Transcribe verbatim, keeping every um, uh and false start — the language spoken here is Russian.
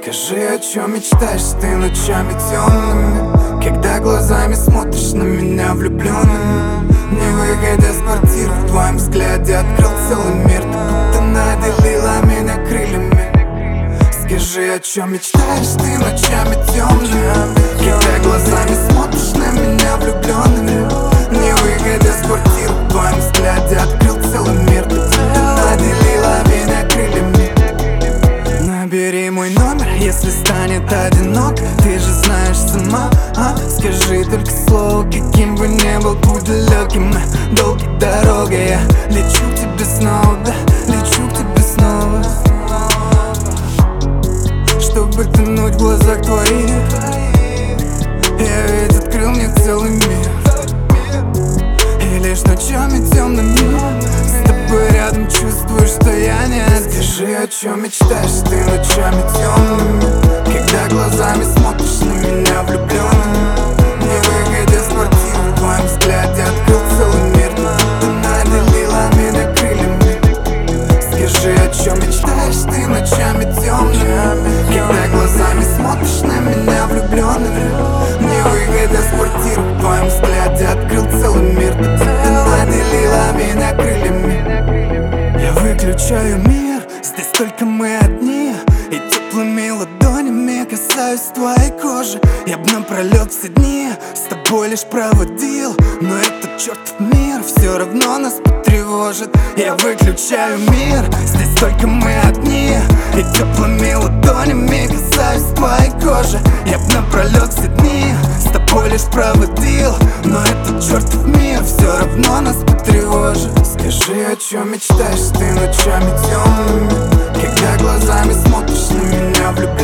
Скажи, о чем мечтаешь ты ночами темными, когда глазами смотришь на меня влюбленными. Не выходя с квартиры, в твоем взгляде открыл целый мир. Ты будто наделила меня крыльями. Скажи, о чем мечтаешь ты ночами темными, когда глазами смотришь на меня влюбленными. Не выходя с квартиры, в твоем взгляде открыл целый мир. Ты будто наделила меня крыльями. Набери мой номер, если станет одинок. Ты же знаешь сама, а? Скажи только слово, каким бы ни был путь далеким. Долгой дорогой я лечу к тебе снова, да, лечу к тебе снова. Чтобы тонуть в глазах твоих, я ведь открыл мне целый мир. И лишь ночами темными с тобой рядом чувствую, что я не один. Скажи, о чем мечтаешь ты ночами темными, когда глазами смотришь на меня влюбленным. Не выходя с квартиры, в твоем взгляде открыл целый мир. Ты наделила меня крыльями. Скажи, о чем мечтаешь ты ночами темными, когда глазами смотришь на меня влюбленными. Не выходя с квартиры, в твоем взгляде открыл целый мир. Ты наделила меня крыльями. Я выключаю мир, здесь только мы одни, и теплыми ладонями касаюсь твоей кожи. Я б напролет все дни с тобой лишь проводил, но этот чертов мир все равно нас потревожит. Я выключаю мир, здесь только мы одни, и теплыми ладонями касаюсь твоей кожи. Я б напролет все дни с тобой лишь проводил, но этот чертов мир все равно нас потревожит. Скажи, о чем мечтаешь ты ночами темными, когда глазами смотришь на меня влюбленным.